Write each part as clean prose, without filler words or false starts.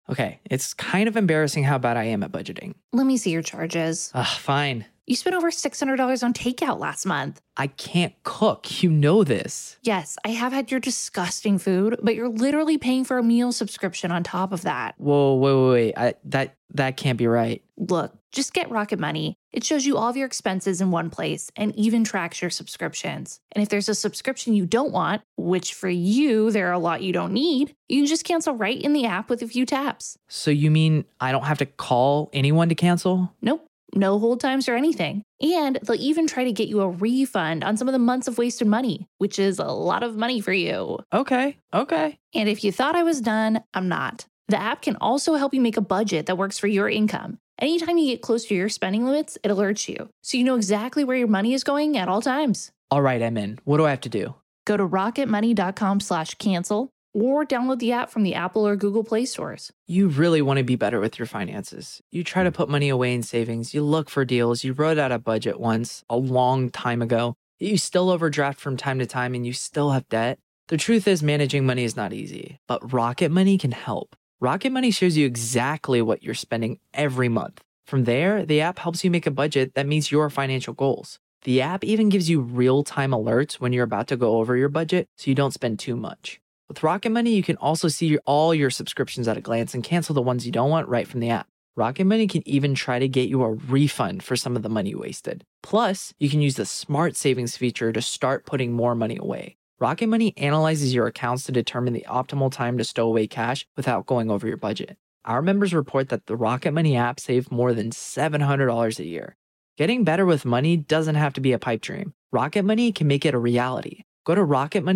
Okay, it's kind of embarrassing how bad I am at budgeting. Let me see your charges. Fine. You spent over $600 on takeout last month. I can't cook. You know this. Yes, I have had your disgusting food, but you're literally paying for a meal subscription on top of that. Whoa, wait. That can't be right. Look, just get Rocket Money. It shows you all of your expenses in one place and even tracks your subscriptions. And if there's a subscription you don't want, which for you, there are a lot you don't need, you can just cancel right in the app with a few taps. So you mean I don't have to call anyone to cancel? Nope. No hold times or anything. And they'll even try to get you a refund on some of the months of wasted money, which is a lot of money for you. Okay. And if you thought I was done, I'm not. The app can also help you make a budget that works for your income. Anytime you get close to your spending limits, it alerts you, so you know exactly where your money is going at all times. All right, I'm in. What do I have to do? Go to rocketmoney.com/cancel or download the app from the Apple or Google Play stores. You really want to be better with your finances. You try to put money away in savings. You look for deals. You wrote out a budget once a long time ago. You still overdraft from time to time and you still have debt. The truth is managing money is not easy, but Rocket Money can help. Rocket Money shows you exactly what you're spending every month. From there, the app helps you make a budget that meets your financial goals. The app even gives you real-time alerts when you're about to go over your budget so you don't spend too much. With Rocket Money, you can also see all your subscriptions at a glance and cancel the ones you don't want right from the app. Rocket Money can even try to get you a refund for some of the money you wasted. Plus, you can use the Smart Savings feature to start putting more money away. Rocket Money analyzes your accounts to determine the optimal time to stow away cash without going over your budget. Our members report that the Rocket Money app saved more than $700 a year. Getting better with money doesn't have to be a pipe dream. Rocket Money can make it a reality. Go to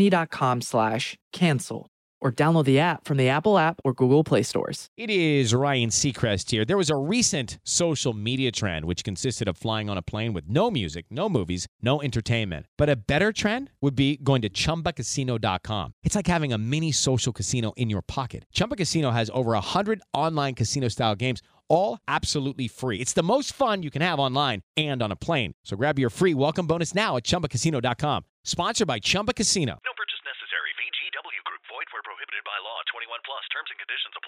rocketmoney.com/cancel or download the app from the Apple app or Google Play stores. It is Ryan Seacrest here. There was a recent social media trend which consisted of flying on a plane with no music, no movies, no entertainment. But a better trend would be going to ChumbaCasino.com. It's like having a mini social casino in your pocket. Chumba Casino has over 100 online casino-style games, all absolutely free. It's the most fun you can have online and on a plane. So grab your free welcome bonus now at ChumbaCasino.com. Sponsored by Chumba Casino. No purchase necessary. VGW Group. Void where prohibited by law. 21 plus. Terms and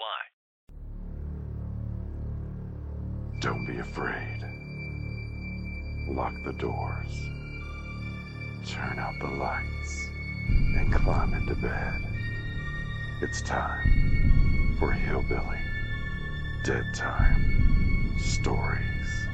conditions apply. Don't be afraid. Lock the doors. Turn out the lights. And climb into bed. It's time for Hillbilly Dead Time Stories.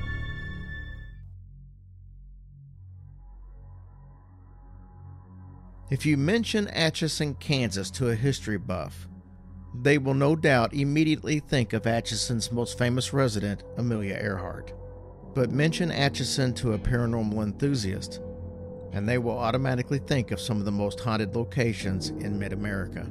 If you mention Atchison, Kansas to a history buff, they will no doubt immediately think of Atchison's most famous resident, Amelia Earhart. But mention Atchison to a paranormal enthusiast, and they will automatically think of some of the most haunted locations in mid-America.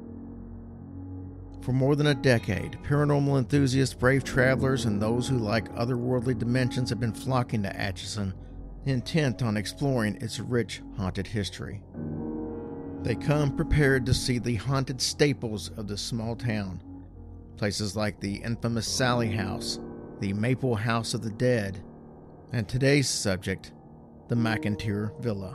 For more than a decade, paranormal enthusiasts, brave travelers, and those who like otherworldly dimensions have been flocking to Atchison, intent on exploring its rich, haunted history. They come prepared to see the haunted staples of the small town, places like the infamous Sally House, the Maple House of the Dead, and today's subject, the McIntyre Villa.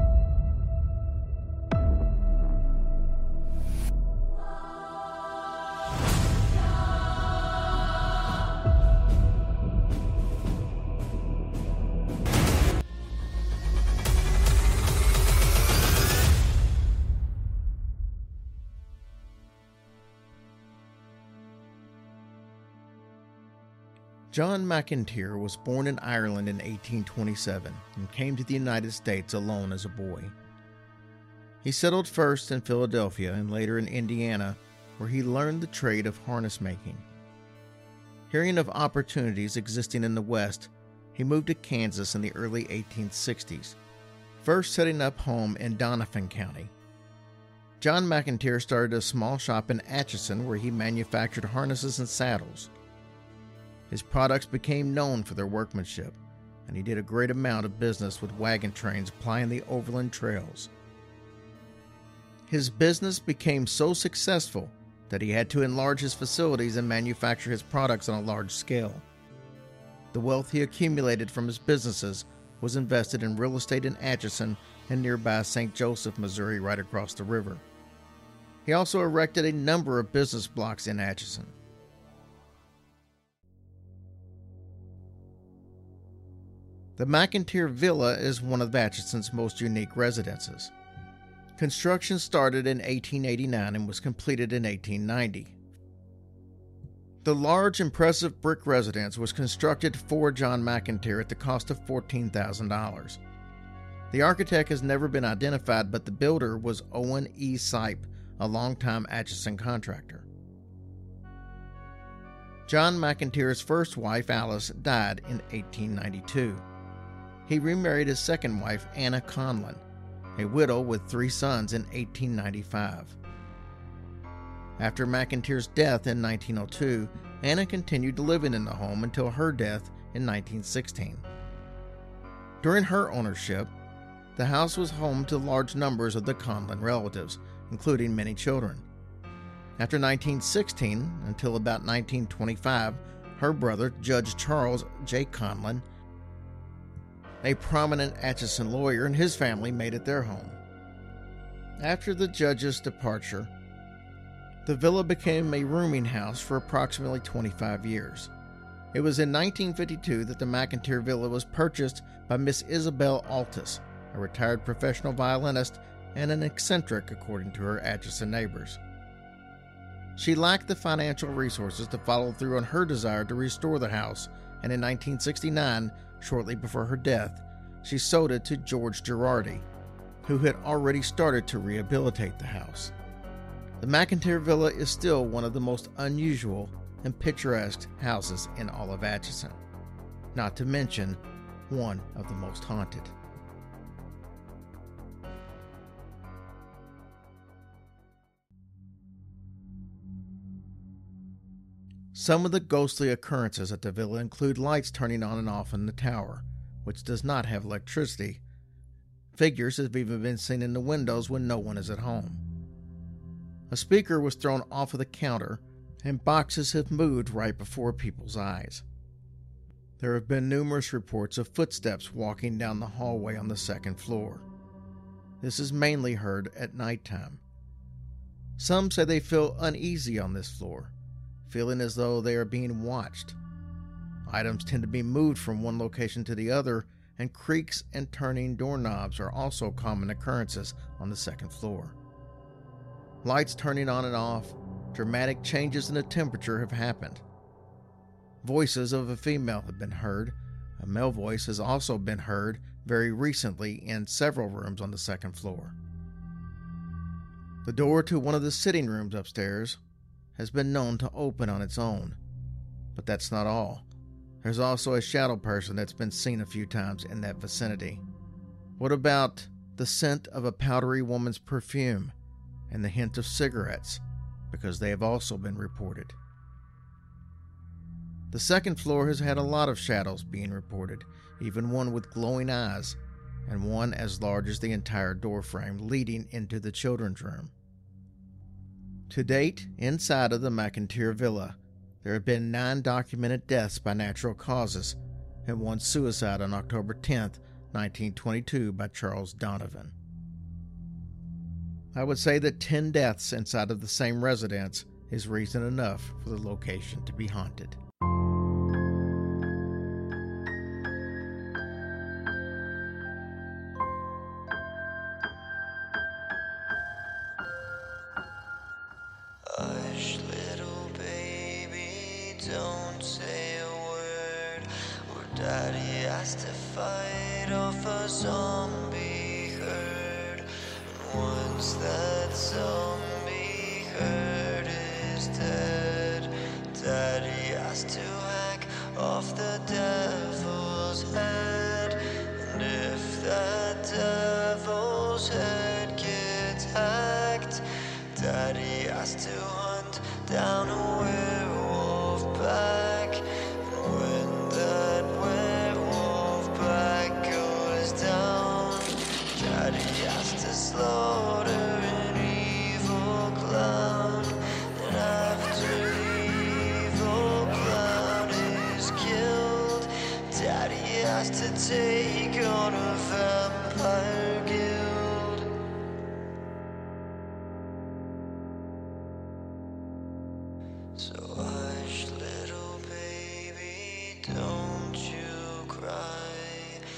John McIntyre was born in Ireland in 1827 and came to the United States alone as a boy. He settled first in Philadelphia and later in Indiana, where he learned the trade of harness making. Hearing of opportunities existing in the West, he moved to Kansas in the early 1860s, first setting up home in Doniphan County. John McIntyre started a small shop in Atchison where he manufactured harnesses and saddles. His products became known for their workmanship, and he did a great amount of business with wagon trains plying the overland trails. His business became so successful that he had to enlarge his facilities and manufacture his products on a large scale. The wealth he accumulated from his businesses was invested in real estate in Atchison and nearby St. Joseph, Missouri, right across the river. He also erected a number of business blocks in Atchison. The McIntyre Villa is one of Atchison's most unique residences. Construction started in 1889 and was completed in 1890. The large, impressive brick residence was constructed for John McIntyre at the cost of $14,000. The architect has never been identified, but the builder was Owen E. Sipe, a longtime Atchison contractor. John McIntyre's first wife, Alice, died in 1892. He remarried his second wife, Anna Conlon, a widow with 3 sons, in 1895. After McIntyre's death in 1902, Anna continued living in the home until her death in 1916. During her ownership, the house was home to large numbers of the Conlon relatives, including many children. After 1916, until about 1925, her brother, Judge Charles J. Conlon, a prominent Atchison lawyer, and his family made it their home. After the judge's departure, the villa became a rooming house for approximately 25 years. It was in 1952 that the McIntyre Villa was purchased by Miss Isabel Altus, a retired professional violinist and an eccentric, according to her Atchison neighbors. She lacked the financial resources to follow through on her desire to restore the house, and in 1969, shortly before her death, she sold it to George Girardi, who had already started to rehabilitate the house. The McIntyre Villa is still one of the most unusual and picturesque houses in all of Atchison, not to mention one of the most haunted. Some of the ghostly occurrences at the villa include lights turning on and off in the tower, which does not have electricity. Figures have even been seen in the windows when no one is at home. A speaker was thrown off of the counter, and boxes have moved right before people's eyes. There have been numerous reports of footsteps walking down the hallway on the second floor. This is mainly heard at nighttime. Some say they feel uneasy on this floor, feeling as though they are being watched. Items tend to be moved from one location to the other, and creaks and turning doorknobs are also common occurrences on the second floor. Lights turning on and off, dramatic changes in the temperature have happened. Voices of a female have been heard. A male voice has also been heard very recently in several rooms on the second floor. The door to one of the sitting rooms upstairs has been known to open on its own. But that's not all. There's also a shadow person that's been seen a few times in that vicinity. What about the scent of a powdery woman's perfume and the hint of cigarettes? Because they have also been reported. The second floor has had a lot of shadows being reported, even one with glowing eyes, and one as large as the entire doorframe leading into the children's room. To date, inside of the McIntyre Villa, there have been 9 documented deaths by natural causes, and 1 suicide on October 10th, 1922 by Charles Donovan. I would say that 10 deaths inside of the same residence is reason enough for the location to be haunted. Hush, little baby, don't say a word. Or Daddy has to fight off a zombie herd. And once that zombie herd is dead, Daddy has to hack off the devil's head. And if that devil's head gets hacked, Daddy has to hunt down a werewolf pack. And when that werewolf pack goes down, Daddy has to slaughter an evil clown. And after the evil clown is killed, Daddy has to take on a vampire guild. So hush, little baby, don't you cry.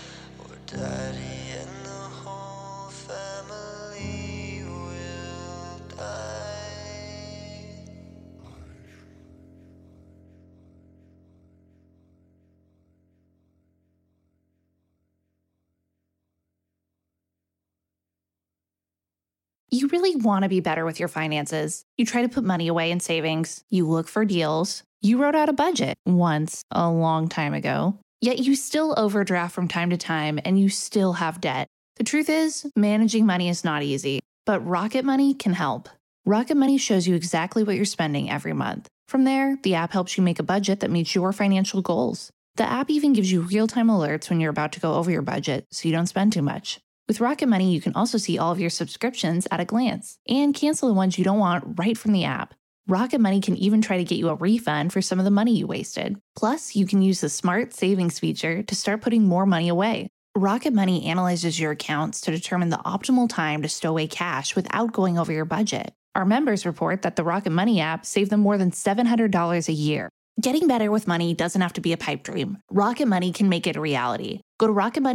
You really want to be better with your finances. You try to put money away in savings. You look for deals. You wrote out a budget once a long time ago. Yet you still overdraft from time to time and you still have debt. The truth is, managing money is not easy, but Rocket Money can help. Rocket Money shows you exactly what you're spending every month. From there, the app helps you make a budget that meets your financial goals. The app even gives you real-time alerts when you're about to go over your budget so you don't spend too much. With Rocket Money, you can also see all of your subscriptions at a glance and cancel the ones you don't want right from the app. Rocket Money can even try to get you a refund for some of the money you wasted. Plus, you can use the Smart Savings feature to start putting more money away. Rocket Money analyzes your accounts to determine the optimal time to stow away cash without going over your budget. Our members report that the Rocket Money app saved them more than $700 a year. Getting better with money doesn't have to be a pipe dream. Rocket Money can make it a reality. Go to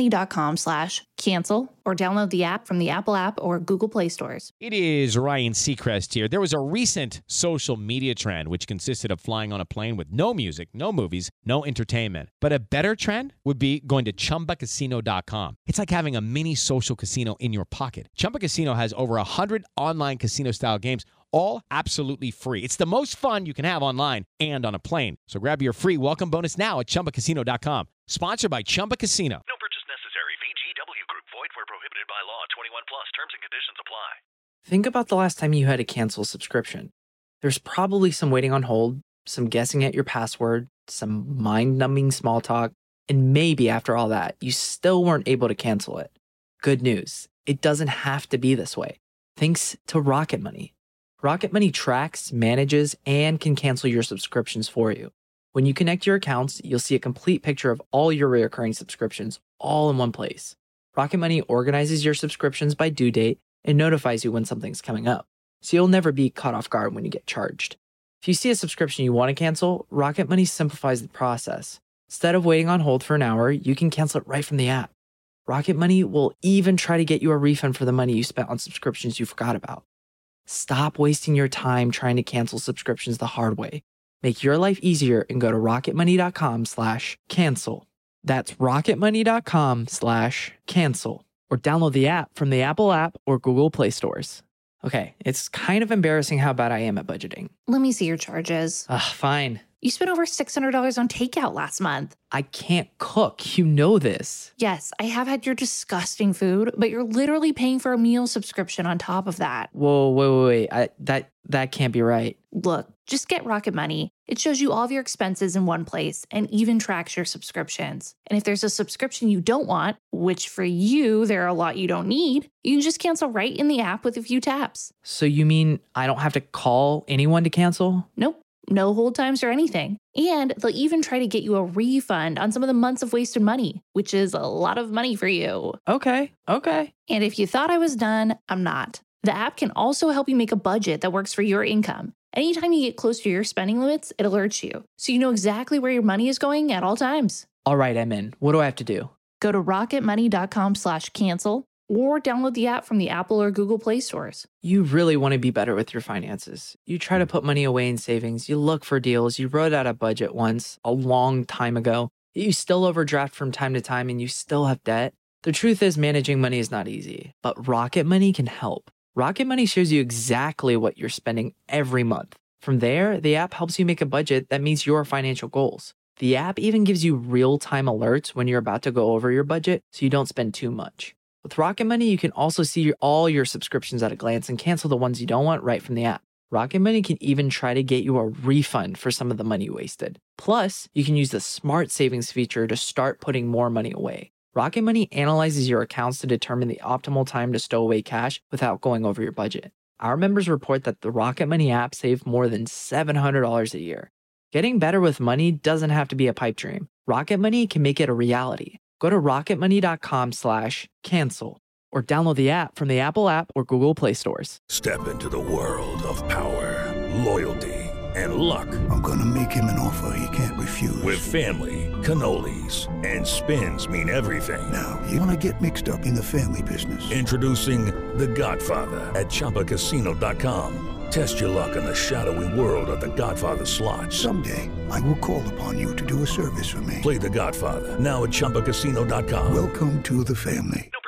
rocketmoney.com/cancel or download the app from the Apple app or Google Play stores. It is Ryan Seacrest here. There was a recent social media trend which consisted of flying on a plane with no music, no movies, no entertainment. But a better trend would be going to ChumbaCasino.com. It's like having a mini social casino in your pocket. Chumba Casino has over 100 online casino-style games, all absolutely free. It's the most fun you can have online and on a plane. So grab your free welcome bonus now at ChumbaCasino.com. Sponsored by Chumba Casino. No purchase necessary. VGW Group. Void where prohibited by law. 21 plus. Terms and conditions apply. Think about the last time you had to cancel a subscription. There's probably some waiting on hold, some guessing at your password, some mind-numbing small talk, and maybe after all that, you still weren't able to cancel it. Good news. It doesn't have to be this way. Thanks to Rocket Money. Rocket Money tracks, manages, and can cancel your subscriptions for you. When you connect your accounts, you'll see a complete picture of all your recurring subscriptions all in one place. Rocket Money organizes your subscriptions by due date and notifies you when something's coming up, so you'll never be caught off guard when you get charged. If you see a subscription you want to cancel, Rocket Money simplifies the process. Instead of waiting on hold for an hour, you can cancel it right from the app. Rocket Money will even try to get you a refund for the money you spent on subscriptions you forgot about. Stop wasting your time trying to cancel subscriptions the hard way. Make your life easier and go to rocketmoney.com/cancel. That's rocketmoney.com/cancel. Or download the app from the Apple app or Google Play stores. Okay, it's kind of embarrassing how bad I am at budgeting. Let me see your charges. Fine. You spent over $600 on takeout last month. I can't cook. You know this. Yes, I have had your disgusting food, but you're literally paying for a meal subscription on top of that. Whoa, wait. That can't be right. Look, just get Rocket Money. It shows you all of your expenses in one place and even tracks your subscriptions. And if there's a subscription you don't want, which for you, there are a lot you don't need, you can just cancel right in the app with a few taps. So you mean I don't have to call anyone to cancel? Nope. No hold times or anything. And they'll even try to get you a refund on some of the months of wasted money, which is a lot of money for you. Okay. And if you thought I was done, I'm not. The app can also help you make a budget that works for your income. Anytime you get close to your spending limits, it alerts you, so you know exactly where your money is going at all times. All right, I'm in. What do I have to do? Go to rocketmoney.com/cancel or download the app from the Apple or Google Play stores. You really want to be better with your finances. You try to put money away in savings. You look for deals. You wrote out a budget once a long time ago. You still overdraft from time to time and you still have debt. The truth is, managing money is not easy, but Rocket Money can help. Rocket Money shows you exactly what you're spending every month. From there, the app helps you make a budget that meets your financial goals. The app even gives you real-time alerts when you're about to go over your budget so you don't spend too much. With Rocket Money, you can also see all your subscriptions at a glance and cancel the ones you don't want right from the app. Rocket Money can even try to get you a refund for some of the money you wasted. Plus, you can use the Smart Savings feature to start putting more money away. Rocket Money analyzes your accounts to determine the optimal time to stow away cash without going over your budget. Our members report that the Rocket Money app saved more than $700 a year. Getting better with money doesn't have to be a pipe dream. Rocket Money can make it a reality. Go to rocketmoney.com/cancel or download the app from the Apple app or Google Play stores. Step into the world of power, loyalty, and luck. I'm gonna make him an offer he can't refuse. With family, cannolis, and spins mean everything. Now, you wanna get mixed up in the family business. Introducing The Godfather at ChumbaCasino.com. Test your luck in the shadowy world of The Godfather slot. Someday, I will call upon you to do a service for me. Play The Godfather now at ChumbaCasino.com. Welcome to the family. No